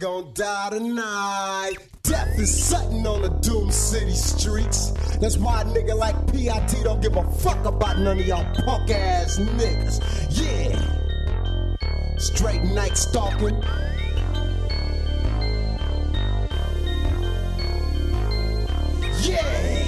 gon' die tonight. Death is sitting on the Doom City streets. That's why a nigga like P.I.T. don't give a fuck about none of y'all punk ass niggas. Yeah. Straight night stalking. Yeah.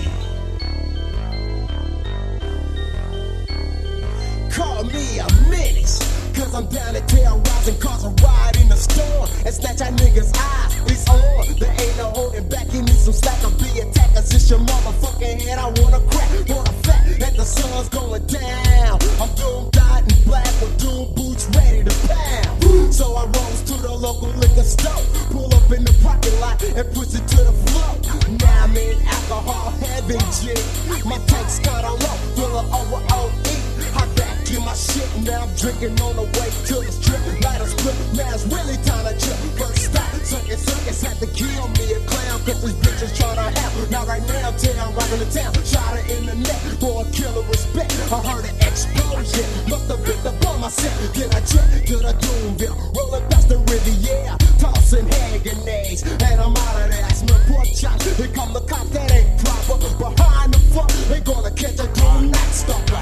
Call me a menace, cause I'm down to terrorizing, cause a ride in the storm and snatch our niggas' eyes. It's on, there ain't no holding back. You need some slack, I'll be attacked. Cause it's your motherfucking head. I wanna crack, wanna fat, and the sun's going down. I'm doomed, dyed in black with doom boots ready to pound. So I rose to the local liquor store, pull up in the parking lot and push it to the floor. Now I'm in alcohol heaven, G. My tank's kinda low, full of over OE. I back in my shit, now I'm drinking on the way to the strip. Light a split, now it's really time to trip. First stop, circus had to kill me a clown, cause these bitches tryna have. Now right now, town, rockin' the town, shot her in the neck for a killer respect. I heard an explosion, must have picked up on myself. Then I check to the Doomville, rolling past the Riviera, tossing hand grenades, and I'm out of there. I smell pork chops, here come the cops, that ain't proper. Behind the fuck, they gonna catch a Doom Night Stalker.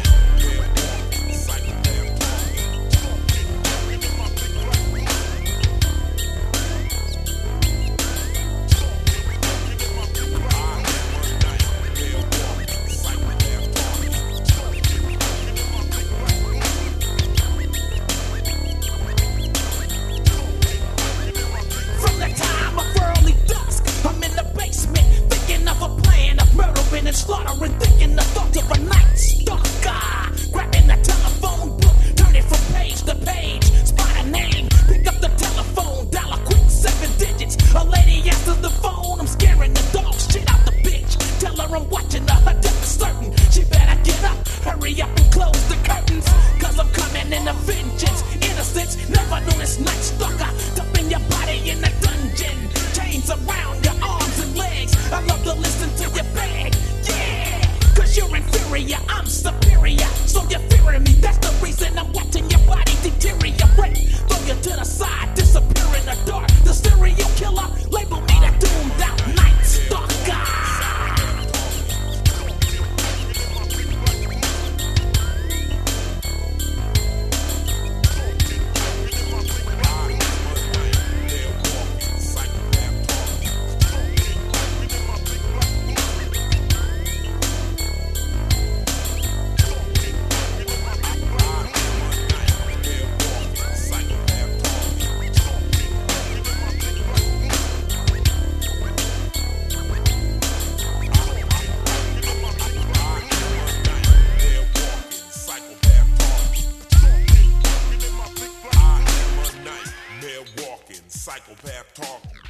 Slaughtering, thinking the thought of a night stalker. Grabbing the telephone book, turn it from page to page. Spot a name, pick up the telephone, dial a quick 7 digits. A lady answers the phone, I'm scaring the dog shit out the bitch. Tell her I'm watching her, her death is certain. She better get up, hurry up and close the curtains. Cause I'm coming in a vengeance. Innocence, never knew this night stalker. Dumping your body in a dungeon. Chains around your arms and legs. I love to listen to your bag. You're inferior, I'm superior. So you're fearing me, that's the reason I'm watching your body deteriorate. Throw you to the side, disappear in the dark. The serial killer, label me the doomed out night stalker. Psychopath talk.